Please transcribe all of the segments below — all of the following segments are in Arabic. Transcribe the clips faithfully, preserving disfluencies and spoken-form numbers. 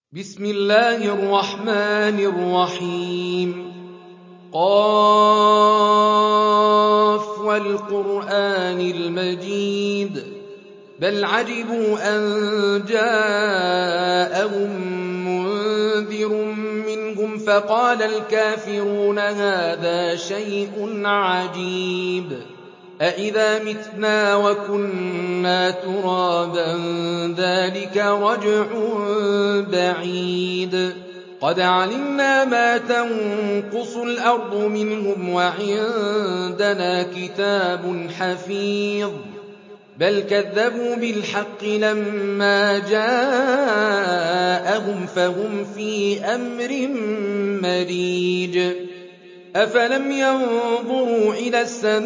بسم الله الرحمن الرحيم قاف والقرآن المجيد بل عجبوا أن جاءهم منذر منهم فقال الكافرون هذا شيء عجيب أإذا متنا وكنا ترابا ذلك رجع بعيد قد علمنا ما تنقص الأرض منهم وعندنا كتاب حفيظ بل كذبوا بالحق لما جاءهم فهم في أمر مريج أفلم ينظروا إلى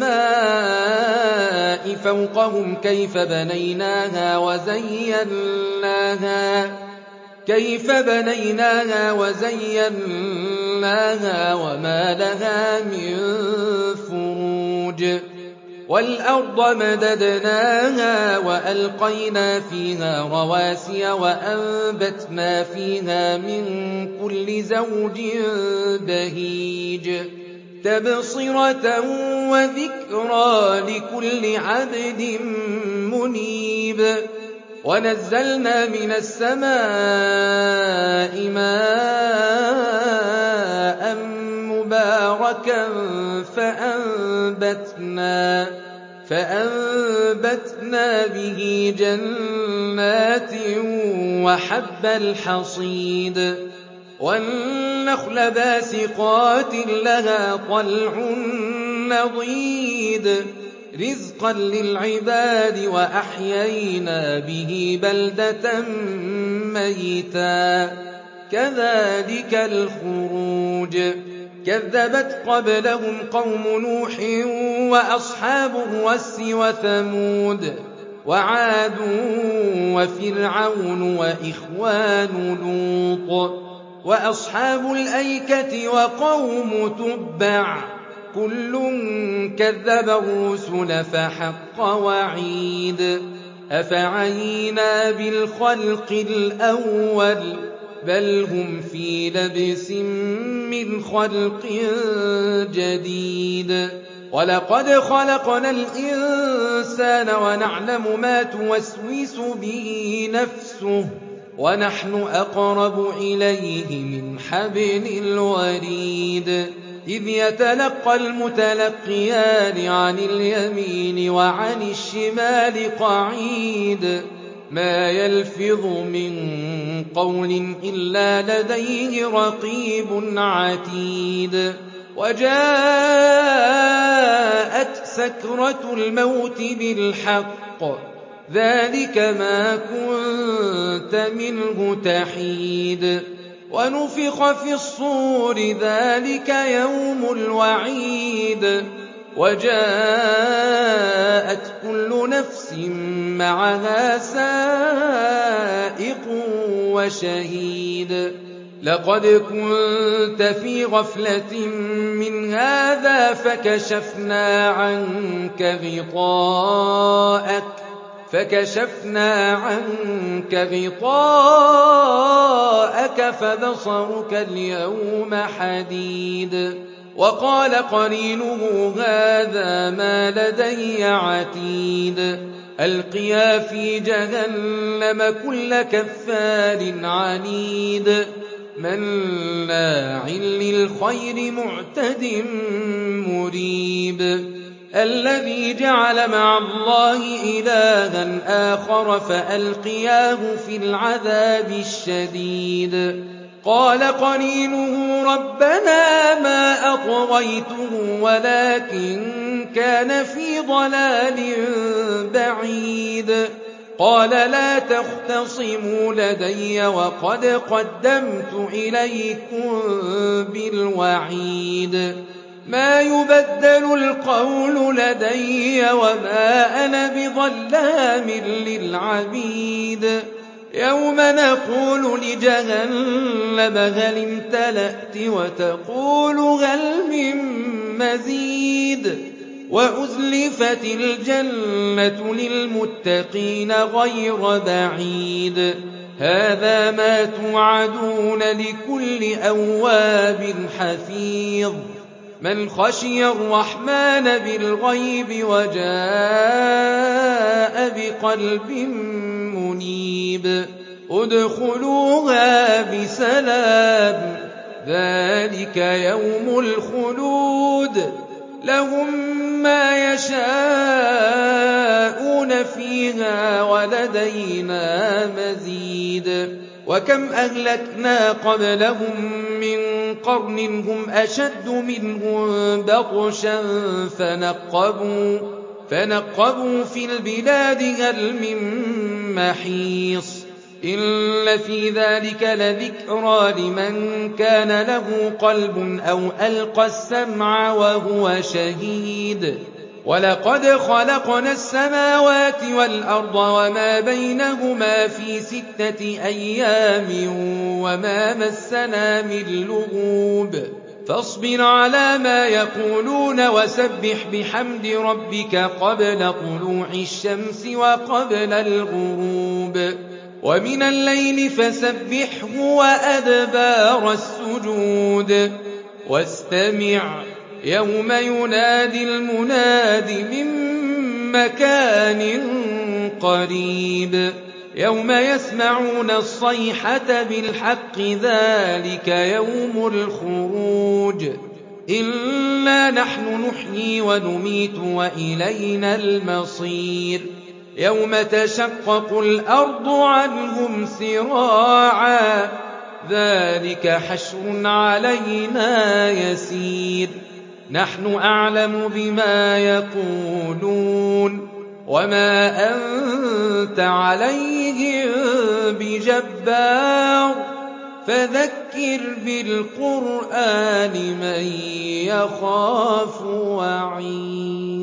السماء فوقهم كيف بنيناها وزيناها كيف بنيناها وزيناها وما لها من فروج والأرض مددناها وألقينا فيها رواسي وأنبتنا فيها من كل زوج بهيج تبصرة وذكرى لكل عبد منيب ونزلنا من السماء ماء مباركا فأنبتنا, فأنبتنا به جنات وحب الحصيد والنخل باسقات لها طلع نضيد رزقا للعباد وأحيينا به بلدة ميتا كذلك الخروج كذبت قبلهم قوم نوح وأصحاب الرس وثمود وعاد وفرعون وإخوان لوط وأصحاب الأيكة وقوم تبع كل كذب الرسل فحق وعيد أفعينا بالخلق الأول بل هم في لبس من خلق جديد ولقد خلقنا الإنسان ونعلم ما توسوس به نفسه ونحن أقرب إليه من حبل الوريد إذ يتلقى المتلقيان عن اليمين وعن الشمال قعيد ما يلفظ من قول إلا لديه رقيب عتيد وجاءت سكرة الموت بالحق ذلك ما كنت منه تحيد ونفخ في الصور ذلك يوم الوعيد وجاءت كل نفس معها سائق وشهيد لقد كنت في غفلة من هذا فكشفنا عنك غطاءك فكشفنا عنك غطاءك فبصرك اليوم حديد وقال قرينه هذا ما لدي عتيد ألقيا في جهنم كل كفار عنيد مناع للخير معتد مريب الذي جعل مع الله إلها آخر فألقياه في العذاب الشديد قال قرينه ربنا ما أطغيته ولكن كان في ضلال بعيد قال لا تختصموا لدي وقد قدمت إليكم بالوعيد ما يبدل القول لدي وما أنا بظلام للعبيد يوم نقول لجهنم هل امتلأت وتقول هل من مزيد وأزلفت الجنة للمتقين غير بعيد هَٰذَا مَا تُوعَدُونَ لِكُلِّ أَوَّابٍ حَفِيظٍ مَّنْ خَشِيَ الرَّحْمَٰنَ بِالْغَيْبِ وَجَاءَ بِقَلْبٍ مُّنِيبٍ ادْخُلُوهَا بِسَلَامٍ ذَٰلِكَ يَوْمُ الْخُلُودِ لَهُم مَّا يَشَاءُونَ فِيهَا وَلَدَيْنَا مَزِيدٌ وَكَمْ أَهْلَكْنَا قَبْلَهُم مِّن قَرْنٍ هُمْ أَشَدُّ مِنْهُم بَطْشًا فَنَقَّبُوا فَنَقَّبُوا فِي الْبِلَادِ هَلْ مِن مَّحِيصٍ إِنَّ فِي ذَلِكَ لَذِكْرَىٰ لِمَن كَانَ لَهُ قَلْبٌ أَوْ أَلْقَى السَّمْعَ وَهُوَ شَهِيدٌ وَلَقَدْ خَلَقْنَا السَّمَاوَاتِ وَالْأَرْضَ وَمَا بَيْنَهُمَا فِي سِتَّةِ أَيَّامٍ وَمَا مَسَّنَا مِن لُّغُوبٍ فَاصْبِرْ عَلَىٰ مَا يَقُولُونَ وَسَبِّحْ بِحَمْدِ رَبِّكَ قَبْلَ طُلُوعِ الشَّمْسِ وَقَبْلَ الْغُرُوبِ وَمِنَ اللَّيْلِ فَسَبِّحْهُ وَأَدْبَارَ السُّجُودِ وَاسْتَمِعْ يَوْمَ يُنَادِ الْمُنَادِ مِن مَّكَانٍ قَرِيبٍ يَوْمَ يَسْمَعُونَ الصَّيْحَةَ بِالْحَقِّ ذَٰلِكَ يَوْمُ الْخُرُوجِ إِنَّا نَحْنُ نُحْيِي وَنُمِيتُ وَإِلَيْنَا الْمَصِيرُ يَوْمَ تَشَقَّقُ الْأَرْضُ عَنْهُمْ سِرَاعًا ذَٰلِكَ حَشْرٌ عَلَيْنَا يَسِيرٌ نَحْنُ أَعْلَمُ بِمَا يَقُولُونَ وَمَا أَنتَ عَلَيْهِم بِجَبَّارٍ فَذَكِّرْ بِالْقُرْآنِ مَن يَخَافُ وَعِيدِ